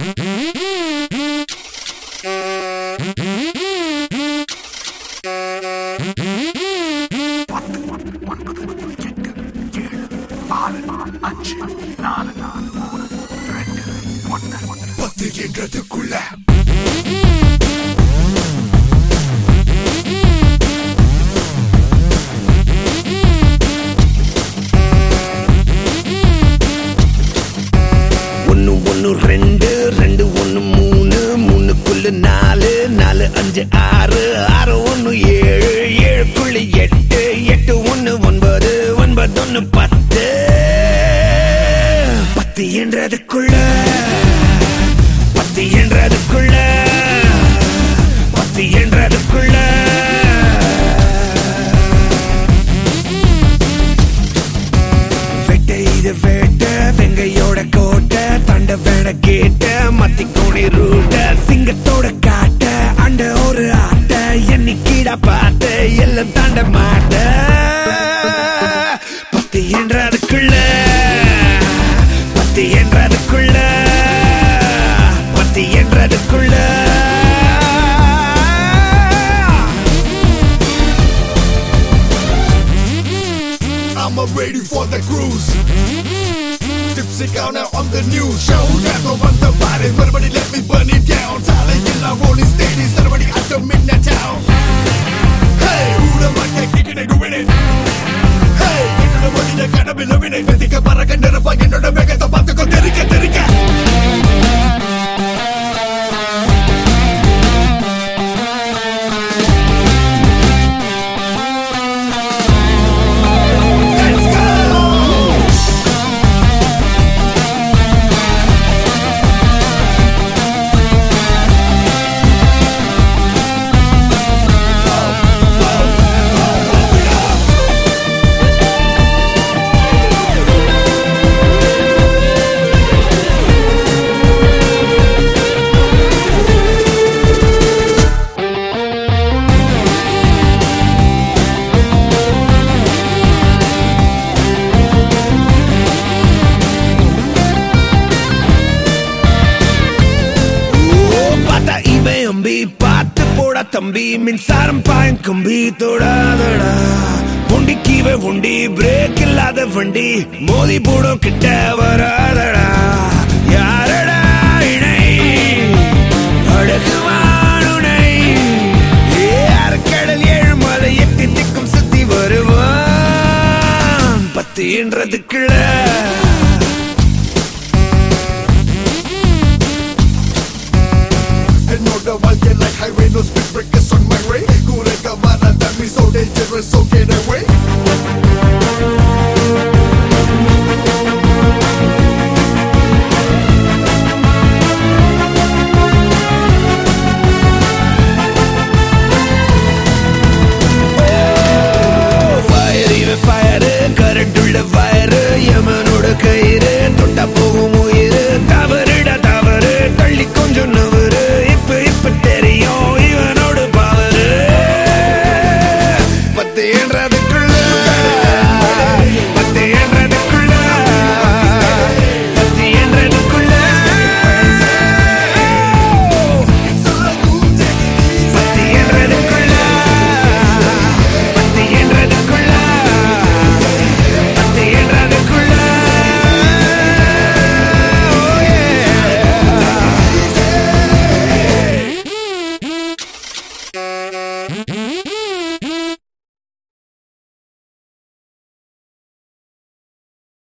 பத்து என்றதுக்குள்ள ஒன்னு ஒன்னு ரெண்டு ரெண்டு ஒன்னு மூணு மூணுக்குள்ள நாலு நாலு அஞ்சு ஆறு ஆறு ஒன்னு ஏழு ஏழுக்குள்ள எட்டு எட்டு ஒன்னு ஒன்பது ஒன்பது ஒன்னு பத்து பத்து என்றதுக்குள்ள பத்து என்றதுக்குள்ள பத்து என்றதுக்குள்ள வெட்ட இது வேட்ட வெங்கையோட கோட்டை தண்ட வேட கேட்ட மத்தி கோணி ரூட்ட சிங்கத்தோட காட்ட அண்ட ஒரு ஆட்ட எண்ணிக்கீடா பார்த்த எல்லாம் தாண்ட மாட்ட பத்து என்றதுக்குள்ள பத்து என்றதுக்குள்ள பத்து என்றதுக்குள்ள I'm ready for the cruise. Tipsy counter on the new show. Never want the body, everybody let me burn it down. Talent in our rolling steadies, everybody at the midnight town. Hey, who the mic kicking it, doing it? Hey, get to the money, the kind of be loving it. Think about a kind of fucking on the mega, the path to go, Terika, Terika. பார்த்து போடா தம்பி மின்சாரம் பாயும் கம்பி தொடாதடா உண்டி கீவே உண்டி break இல்லாத வண்டி மோதி போடும் கிட்ட வராதடா யாரடா இணை அழகுவானுனை கடல் ஏழு மலை எட்டி திக்கும் சுத்தி வருவான் பத்து என்றதுக்குள்ள The wild get like highway, no speed breakers on my way. Kureka mara, that me so dangerous, so get away. Fire, even fire, current to the fire, yamanoda kaire, totta pogum uyiru, tavaruda tavaru, thalli konjam navaru. தெரியும் இவனோடு பாவரு பத்து என்றதுக்குள்ள பத்து என்றதுக்குள்ள பத்து என்றதுக்குள்ள பத்து என்றதுக்குள்ள பத்து என்றதுக்குள்ள பத்து என்றதுக்குள்ள Mm-hmm.